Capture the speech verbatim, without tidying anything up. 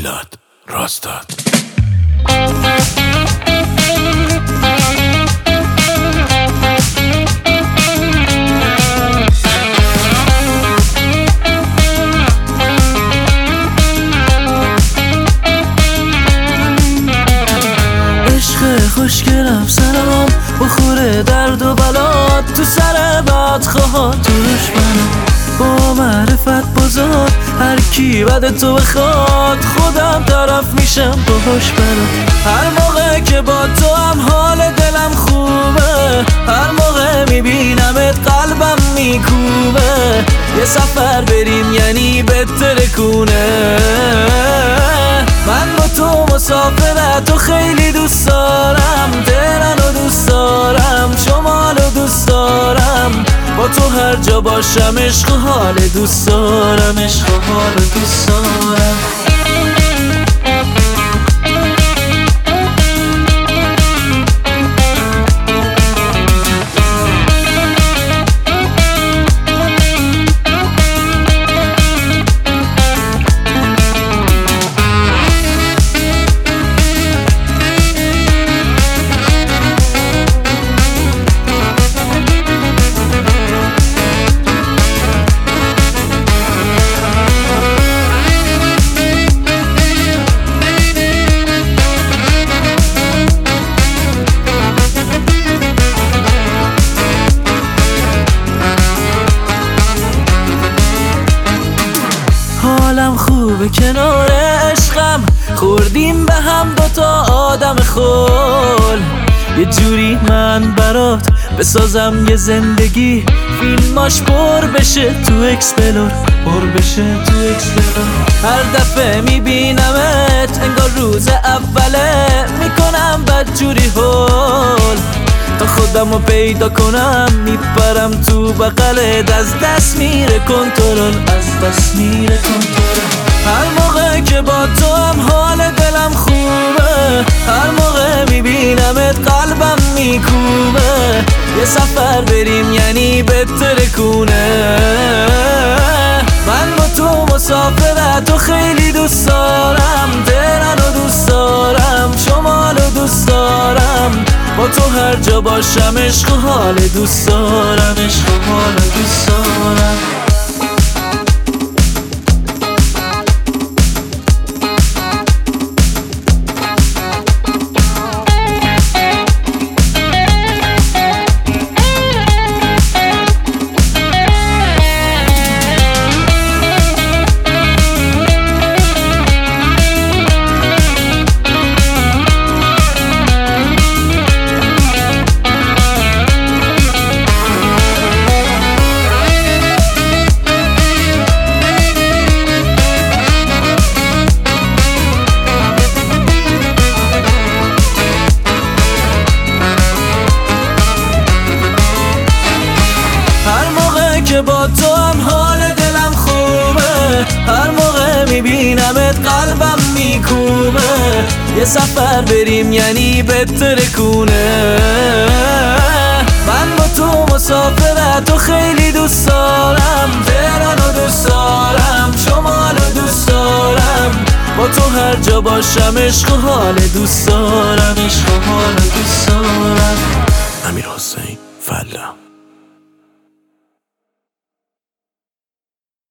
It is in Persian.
میلاد راستاد. عشق خوشگلم سرم بخوره درد و بلات تو سر بدخواهات تو دشمنم با معرفت بزار هر کی بد تو بخواد خودم طرف میشم باهاش برم. هر موقع که با تو هم حال دلم خوبه هر موقع میبینمت قلبم میکوبه. یه سفر بریم یعنی بهتره کنه من با تو مسافرت و خیلی دوست دارم. تهران رو دوست دارم شمال رو دوست دارم با تو هر جا باشم عشق و حال دوست دارم عشق و حال دوست دارم. حالم خوبه کنار عشقم خوردیم به هم دوتا آدم خول. یه جوری من برات بسازم یه زندگی فیلماش پر بشه تو اکسپلور پر بشه تو اکسپلور. هر دفعه میبینمت انگار روز اوله میکنم بدجوری هول تا خودمو پیدا کنم میپرم تو بغلت از دست میره کنترل از دست میره کنترل. هر موقع که با تو هم حال دلم خوبه هر موقع میبینمت قلبم میکوبه. یه سفر بریم یعنی بهتره کنه من با تو مسافرت و خیلی دوست دارم. تهران رو دوست دارم شمال رو دوست دارم با تو هر جا باشم عشق و حال دوست دارم عشق و حال دوست دارم. که با تو هم حال دلم خوبه هر موقع میبینمت قلبم میکوبه. یه سفر بریم یعنی بهتره کنه من با تو مسافرت و خیلی دوست دارم. تهران رو دوست دارم شمال رو دوست دارم با تو هر جا باشم عشق و حال دوست دارم عشق و حال دوست دارم. امیر حسین فلا.